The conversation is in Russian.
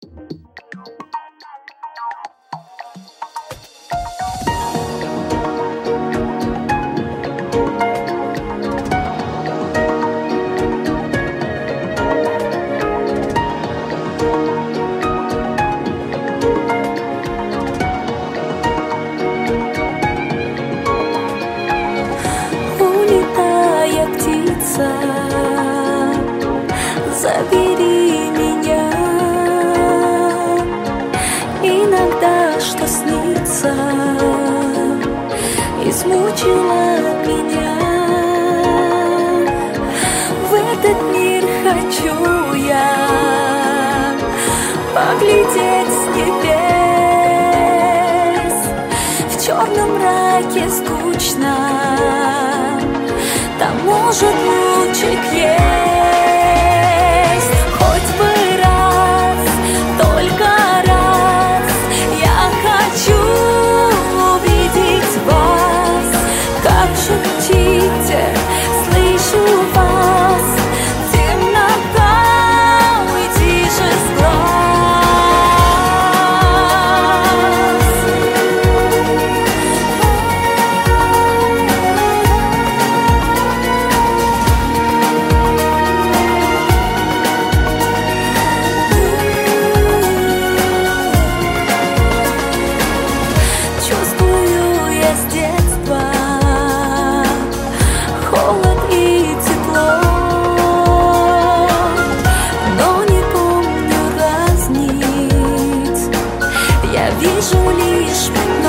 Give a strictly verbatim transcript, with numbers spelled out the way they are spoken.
Улетая птица, забери меня. Иногда что снится, измучила меня. В этот мир хочу я поглядеть с небес. В черном мраке скучно, там может лучик есть. Хоть бы раз, только раз, я хочу увидеть вас. Как шутите, слышу вас. Темнота, уйди же с глаз. Чувствую я с детства холод и тепло, но не помню разнить. Я вижу лишь